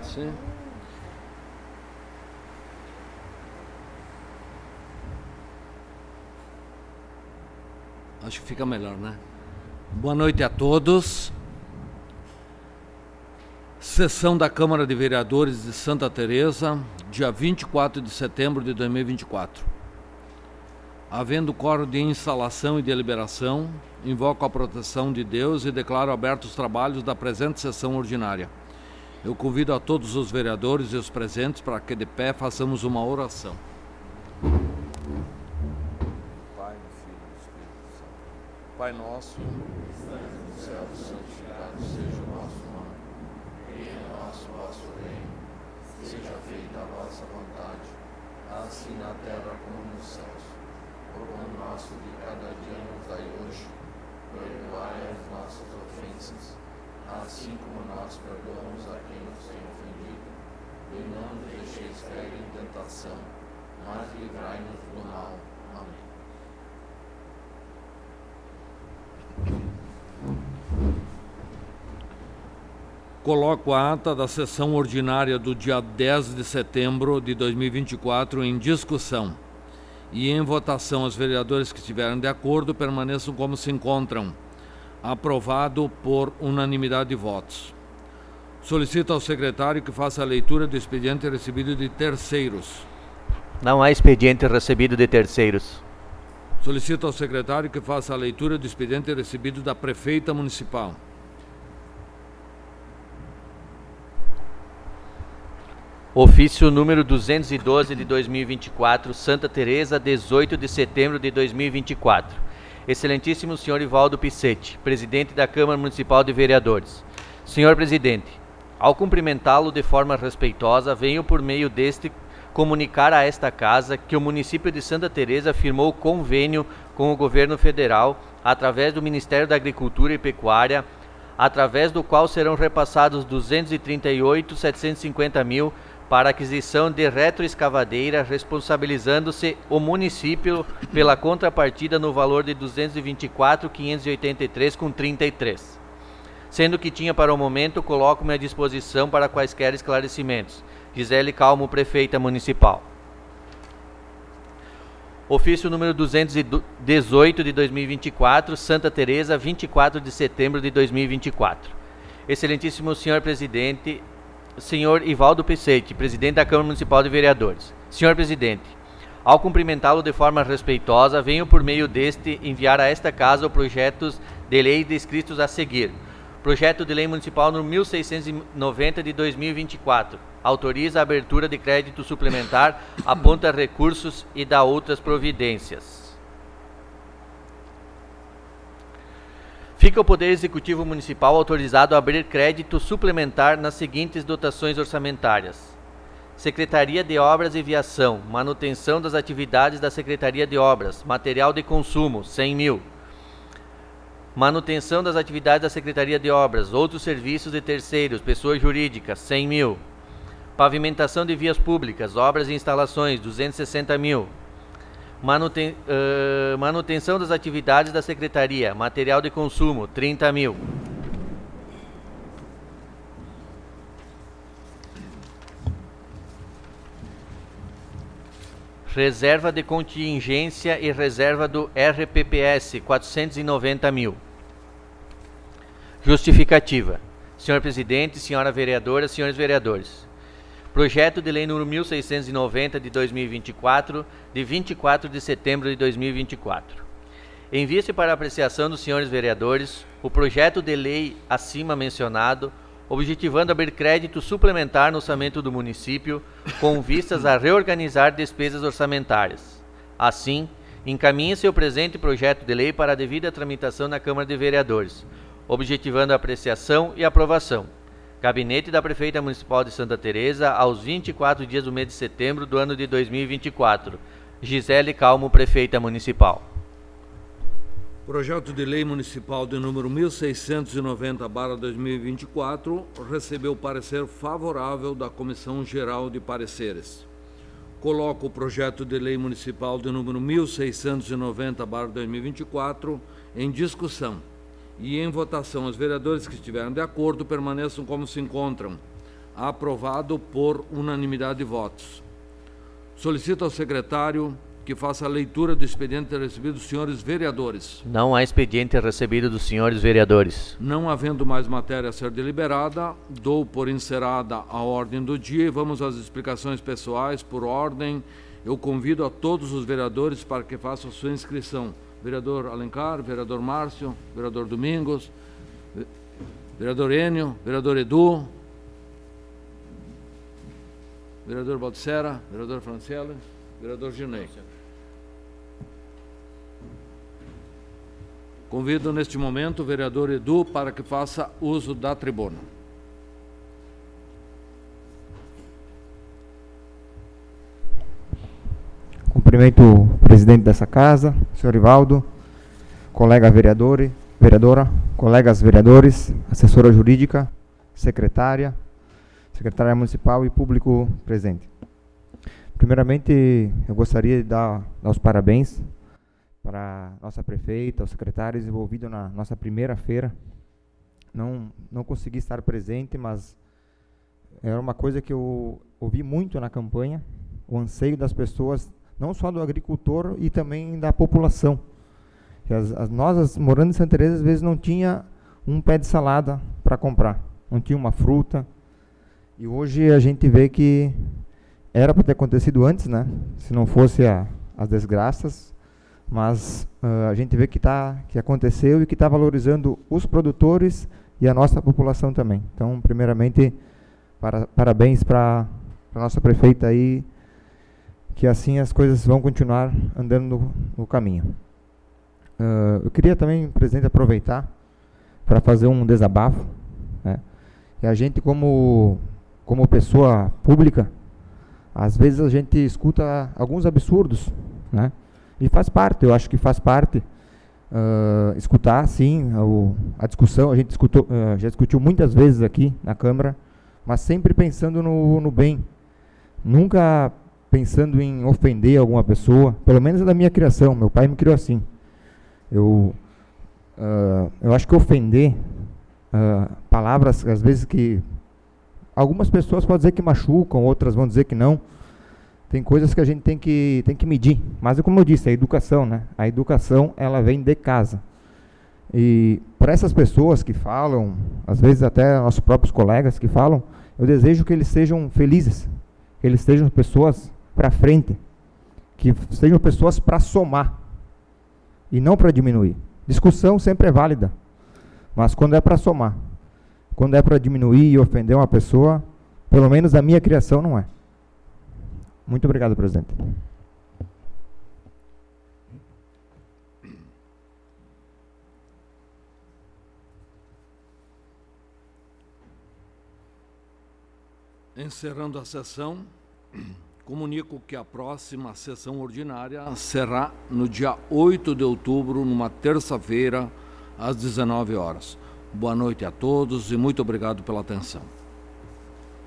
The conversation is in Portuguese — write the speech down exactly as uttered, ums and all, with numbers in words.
Sim. Acho que fica melhor, né? Boa noite a todos. Sessão da Câmara de Vereadores de Santa Teresa, dia vinte e quatro de setembro de dois mil e vinte e quatro. Havendo quórum de instalação e deliberação, invoco a proteção de Deus e declaro abertos os trabalhos da presente sessão ordinária. Eu convido a todos os vereadores e os presentes para que de pé façamos uma oração. Pai, Filho e Espírito Santo. Pai nosso, que estás no céu, santificado seja o nosso nome. Venha a nós o vosso reino. Seja feita a vossa vontade, assim na terra como nos céus. O pão nosso de cada dia nos dai hoje. Perdoai as nossas ofensas, assim como nós perdoamos a quem nos tem ofendido. E não nos deixeis cair em tentação, mas livrai-nos do mal. Amém. Coloco a ata da sessão ordinária do dia dez de setembro de dois mil e vinte e quatro em discussão. E em votação, os vereadores que estiverem de acordo permaneçam como se encontram. Aprovado por unanimidade de votos. Solicito ao secretário que faça a leitura do expediente recebido de terceiros. Não há expediente recebido de terceiros. Solicito ao secretário que faça a leitura do expediente recebido da prefeita municipal. Ofício número duzentos e doze de dois mil e vinte e quatro, Santa Teresa, dezoito de setembro de dois mil e vinte e quatro. Excelentíssimo senhor Ivaldo Picchetti, presidente da Câmara Municipal de Vereadores. Senhor presidente, ao cumprimentá-lo de forma respeitosa, venho por meio deste comunicar a esta casa que o município de Santa Teresa firmou convênio com o governo federal, através do Ministério da Agricultura e Pecuária, através do qual serão repassados duzentos e trinta e oito mil setecentos e cinquenta mil para aquisição de retroescavadeira, responsabilizando-se o município pela contrapartida no valor de duzentos e vinte e quatro mil quinhentos e oitenta e três reais com trinta e três. Sendo que tinha para o momento, coloco-me à disposição para quaisquer esclarecimentos. Gisele Calmo, prefeita municipal. Ofício número duzentos e dezoito de dois mil e vinte e quatro, Santa Teresa, vinte e quatro de setembro de dois mil e vinte e quatro. Excelentíssimo senhor presidente, senhor Ivaldo Picchetti, presidente da Câmara Municipal de Vereadores. Senhor presidente, ao cumprimentá-lo de forma respeitosa, venho por meio deste enviar a esta casa os projetos de lei descritos a seguir. Projeto de Lei Municipal número mil seiscentos e noventa de dois mil e vinte e quatro. Autoriza a abertura de crédito suplementar, aponta recursos e dá outras providências. Fica o Poder Executivo Municipal autorizado a abrir crédito suplementar nas seguintes dotações orçamentárias. Secretaria de Obras e Viação, manutenção das atividades da Secretaria de Obras, material de consumo, cem mil. Manutenção das atividades da Secretaria de Obras, outros serviços de terceiros, pessoa jurídica, cem mil. Pavimentação de vias públicas, obras e instalações, duzentos e sessenta mil. Manuten, uh, manutenção das atividades da Secretaria, material de consumo, trinta mil. Reserva de contingência e reserva do R P P S, quatrocentos e noventa mil. Justificativa. Senhor presidente, senhora vereadora, senhores vereadores. Projeto de Lei número mil seiscentos e noventa de dois mil e vinte e quatro, de vinte e quatro de setembro de dois mil e vinte e quatro. Envia-se para apreciação dos senhores vereadores o projeto de lei acima mencionado, objetivando abrir crédito suplementar no orçamento do município, com vistas a reorganizar despesas orçamentárias. Assim, encaminha-se o presente projeto de lei para a devida tramitação na Câmara de Vereadores, objetivando a apreciação e aprovação. Gabinete da Prefeita Municipal de Santa Teresa, aos vinte e quatro dias do mês de setembro do ano de dois mil e vinte e quatro. Gisele Calmo, Prefeita Municipal. Projeto de Lei Municipal de número mil seiscentos e noventa barra dois mil e vinte e quatro recebeu parecer favorável da Comissão Geral de Pareceres. Coloco o projeto de Lei Municipal de número mil seiscentos e noventa barra dois mil e vinte e quatro em discussão. E em votação, os vereadores que estiverem de acordo permaneçam como se encontram. Aprovado por unanimidade de votos. Solicito ao secretário que faça a leitura do expediente recebido dos senhores vereadores. Não há expediente recebido dos senhores vereadores. Não havendo mais matéria a ser deliberada, dou por encerrada a ordem do dia e vamos às explicações pessoais por ordem. Eu convido a todos os vereadores para que façam a sua inscrição. Vereador Alencar, vereador Márcio, vereador Domingos, vereador Enio, vereador Edu, vereador Baldissera, vereador Franciele, vereador Ginei. Convido neste momento o vereador Edu para que faça uso da tribuna. Cumprimento o presidente dessa casa, senhor Ivaldo, colega vereador, vereadora, colegas vereadores, assessora jurídica, secretária, secretária municipal e público presente. Primeiramente, eu gostaria de dar, dar os parabéns para a nossa prefeita, os secretários envolvidos na nossa primeira feira. Não, não consegui estar presente, mas era uma coisa que eu ouvi muito na campanha, o anseio das pessoas, não só do agricultor e também da população. As, as, nós, as, morando em Santa Teresa, às vezes não tinha um pé de salada para comprar, não tinha uma fruta. E hoje a gente vê que era para ter acontecido antes, né? Se não fosse a, as desgraças, mas uh, a gente vê que, tá, que aconteceu e que está valorizando os produtores e a nossa população também. Então, primeiramente, para, parabéns para a nossa prefeita aí, que assim as coisas vão continuar andando no, no caminho. Uh, eu queria também, presidente, aproveitar para fazer um desabafo, né? E a gente, como, como pessoa pública, às vezes a gente escuta alguns absurdos, né? E faz parte, eu acho que faz parte uh, escutar, sim, a, a discussão. A gente escutou, uh, já discutiu muitas vezes aqui na Câmara, mas sempre pensando no, no bem. Nunca pensando em ofender alguma pessoa, pelo menos da minha criação. Meu pai me criou assim. Eu, uh, eu acho que ofender, uh, palavras, às vezes, que algumas pessoas podem dizer que machucam, outras vão dizer que não. Tem coisas que a gente tem que, tem que medir. Mas, como eu disse, a educação, né? A educação, ela vem de casa. E para essas pessoas que falam, às vezes até nossos próprios colegas que falam, eu desejo que eles sejam felizes, que eles sejam pessoas para frente, que sejam pessoas para somar e não para diminuir. Discussão sempre é válida, mas quando é para somar, quando é para diminuir e ofender uma pessoa, pelo menos a minha criação não é. Muito obrigado, presidente. Encerrando a sessão, comunico que a próxima sessão ordinária será no dia oito de outubro, numa terça-feira, às dezenove horas. Boa noite a todos e muito obrigado pela atenção.